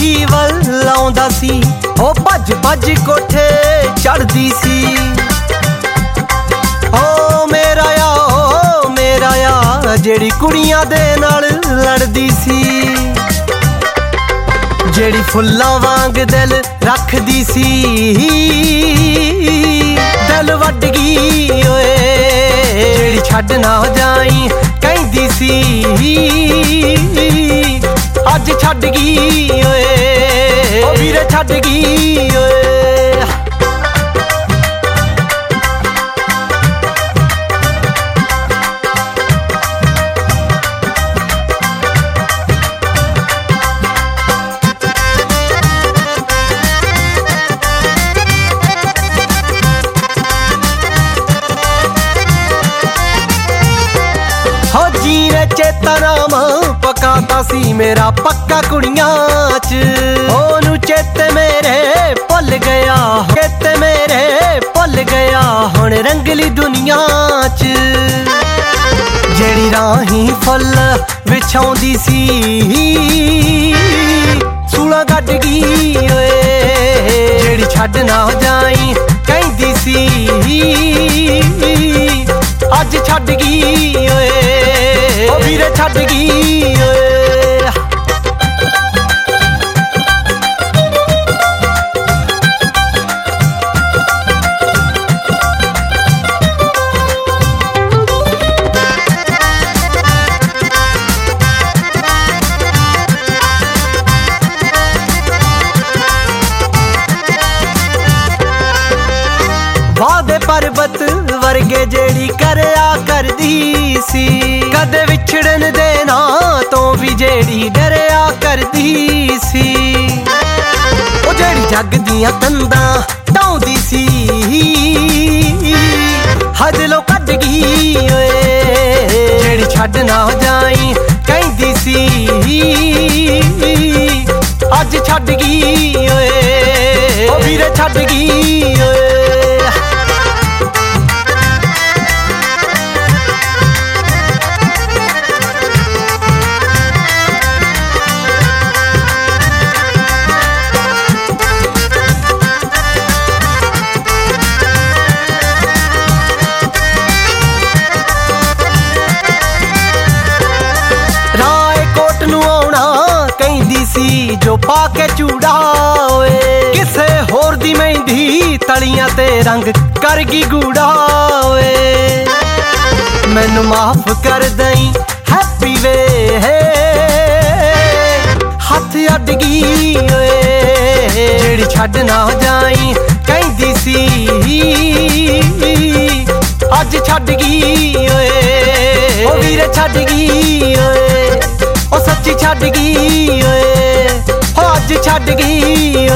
ਵੱਲ ਆਉਂਦਾ ਸੀ, ਉਹ ਭੱਜ ਭੱਜ ਕੋਠੇ ਚੜਦੀ ਸੀ। ਓ ਮੇਰਾ ਆ ਜਿਹੜੀ ਕੁੜੀਆਂ ਦੇ ਨਾਲ ਲੜਦੀ ਸੀ, ਜਿਹੜੀ ਫੁੱਲਾਂ ਵਾਂਗ ਦਿਲ ਰੱਖਦੀ ਸੀ। ਦਿਲ ਵੱਡ ਗਈ ਓਏ ਜਿਹੜੀ ਛੱਡ ਨਾ ਜਾਈ ਕਹਿੰਦੀ ਸੀ, ਅੱਜ ਛੱਡ ਗਈ ਓਏ ਓ ਵੀਰੇ ਛੱਡ ਗਈ ਓਏ। ਜੀਰੇ ਚੇਤਾ ਨਾਮ ਪਕਾਤਾ ਸੀ ਮੇਰਾ ਪੱਕਾ ਕੁੜੀਆਂ ਚ, ਉਹਨੂੰ ਚੇਤੇ ਮੇਰੇ ਭੁੱਲ ਗਿਆ, ਚੇਤੇ ਮੇਰੇ ਭੁੱਲ ਗਿਆ ਹੁਣ ਰੰਗਲੀ ਦੁਨੀਆ ਚ। ਜਿਹੜੀ ਰਾਹੀਂ ਫੁੱਲ ਵਿਛਾਉਂਦੀ ਸੀ, ਸੂਲਾਂ ਕੱਢ ਗਈ ਓਏ ਜਿਹੜੀ ਛੱਡ ਨਾ ਜਾਈ ਕਹਿੰਦੀ ਸੀ, ਅੱਜ ਛੱਡ ਗਈ ਓਏ ਓ ਵੀਰੇ ਛੱਡ ਗਈ ਓਏ। ਵਾਦੇ ਪਰਬਤ ਵਰਗੇ ਜਿਹੜੀ ਕਰਿਆ ਕਰਦੀ ਸੀ, ਕਦੇ ਵਿਛੜਨ ਦੇ ਨਾਂ ਤੋਂ ਵੀ ਜਿਹੜੀ ਡਰਿਆ ਕਰਦੀ ਸੀ। ਉਹ ਜਿਹੜੀ ਜੱਗ ਦੀਆਂ ਤੰਦਾਂ ਢਾਉਂਦੀ ਸੀ, ਹਦਲੋਂ ਕੱਢ ਗਈ ਓਏ ਜਿਹੜੀ ਛੱਡ ਨਾ ਜਾਈ ਕਹਿੰਦੀ ਸੀ, ਅੱਜ ਛੱਡ ਗਈ ਓਏ ਓ ਵੀਰੇ ਛੱਡ ਗਈ ਓਏ। ਜੋ ਪਾ ਕੇ ਚੂੜਾ ਓਏ ਕਿਸੇ ਹੋਰ ਦੀ ਮਹਿੰਦੀ ਤਲੀਆਂ ਤੇ ਰੰਗ ਕਰ ਗਈ ਗੂੜਾ ਓਏ। ਮੈਨੂੰ ਮਾਫ ਕਰ ਦਈ ਹੈਪੀ ਵੇ ਹੱਥ ਅੱਡ ਗਈ ਓਏ ਜਿਹੜੀ ਛੱਡ ਨਾ ਜਾਈ ਕਹਿੰਦੀ ਸੀ, ਅੱਜ ਛੱਡ ਗਈ ਓਏ ਓ ਵੀਰੇ ਛੱਡ ਗਈ ਓਏ ਓ ਸੱਚੀ ਛੱਡ ਗਈ ਓਏ, ਅੱਜ ਛੱਡ ਗਈ।